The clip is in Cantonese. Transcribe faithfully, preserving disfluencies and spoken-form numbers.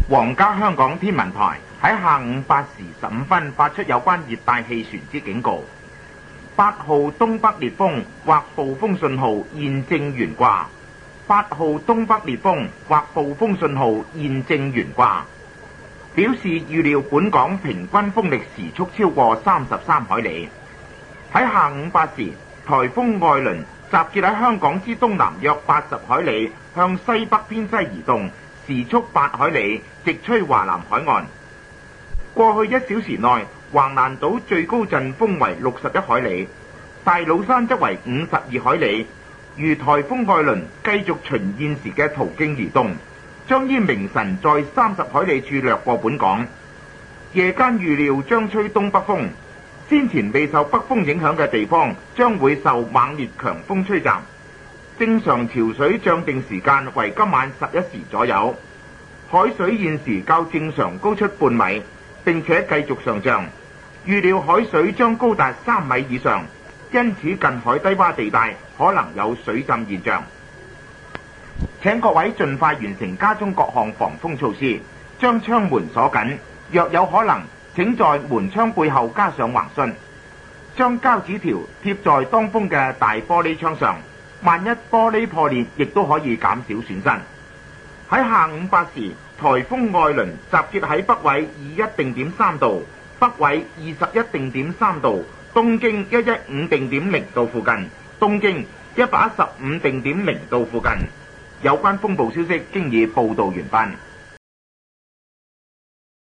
皇家香港天文台喺下午八時十五分發出有關熱帶氣旋之警告，八號東北烈風或暴風信號現正懸掛。八號東北烈風或暴風信號現正懸掛，表示預料本港平均風力時速超過三十三海里。喺下午八時，颱風愛倫集結喺香港之東南約八十海里，向西北偏西移動，時速八海里，直吹華南海岸。過去一小時內，橫瀾島最高陣風為六十一海里，大老山則為五十二海里。如颱風愛倫繼續循現時嘅途徑移動，將於明晨在三十海里處掠過本港。夜間預料將吹東北風，先前未受北風影響嘅地方將會受猛烈強風吹襲。正常潮水漲定時間為今晚十一時左右，海水現時較正常高出半米，並且繼續上漲，預料海水將高達三米以上。因此近海低洼地帶可能有水浸現象，請各位盡快完成家中各項防風措施，將窗門鎖緊，若有可能請在門窗背後加上橫楯，將膠紙條貼在當風嘅大玻璃窗上，萬一玻璃破裂亦都可以減少損失。喺下午八時，颱風愛倫集結喺北緯二一定點三度，北緯二十一定點三度，東經一一五定點零度附近，東經一百一十五定點零度附近。有關風暴消息經已報導完畢。